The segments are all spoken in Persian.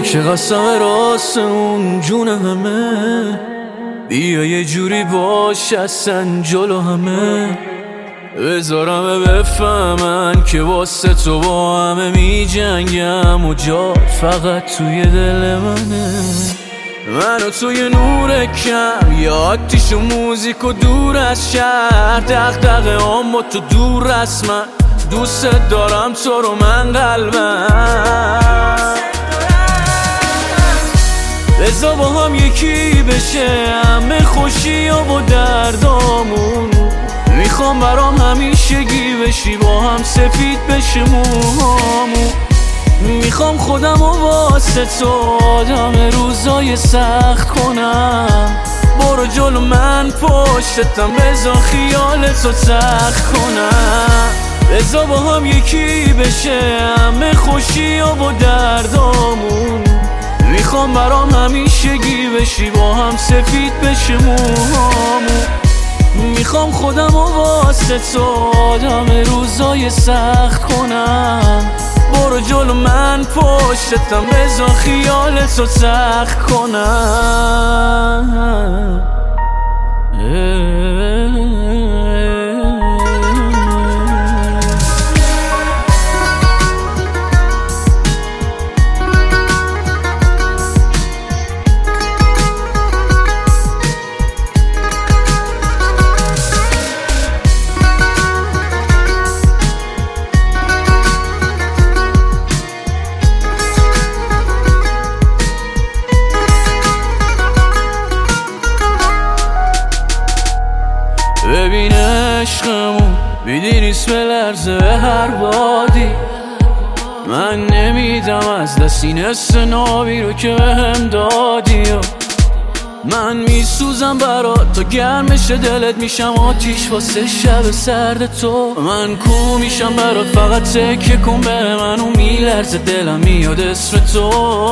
که قسم راست اون جون همه، بیا یه جوری باش اصلا جلو همه، بذارم بفهمن که واسه تو با همه می جنگم و جا فقط توی دل منه. من و توی نور کم، یه آتیش و موزیک و دور از شهر، دغدغه اما تو دور از من، دوست دارم تو رو من قلبم. بذار با هم یکی بشه همه خوشی و دردامون، میخوام برام همیشگی بشی با هم سفید بشه موهامون، میخوام خودم و واسه تو آدم روزای سخت کنم، برو جلو من پشتم بذار خیال تو سخت کنم. بذار با هم یکی بشه همه خوشی و دردامون، میخوام برام همیشگی بشی با هم سفید بشه موهامون، میخوام خودم و واسه تو آدم روزای سخت کنم، برو جلو من پشتم بذار خیال تو سخت کنم. ببین عشقمون بیدی نیست به لرزه به هر بادی، من نمیدم از دست این حس نابی رو که بهم دادی، من میسوزم برات تا گرمش دلت میشم آتیش واسه شب سرد تو، من کو میشم برات فقط تکیه کن به من و میلرزه دلم میاد اسم تو.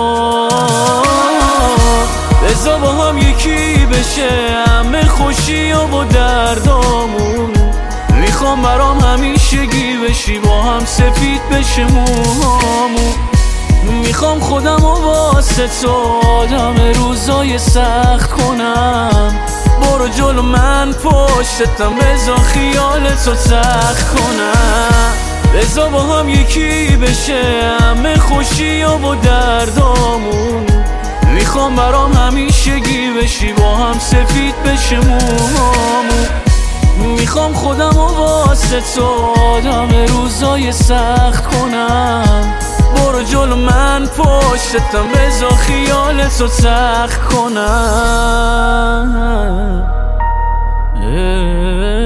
بذار با هم یکی بشه همه خوشی و دردامون، میخوام برام همیشگی بشی با هم سفید بشه موهامون، میخوام خودم و واسه تو آدم روزای سخت کنم، برو جلو من پشتم بذار خیال تو سخت کنم. بذار با هم یکی بشه همه خوشی و دردامون، میخوام برام همیشگی بشی با هم سفید بشه موهامون، میخوام خودم و واسه تو آدم روزای سخت کنم، برو جلو من پشتم بذار خیال تو سخت کنم.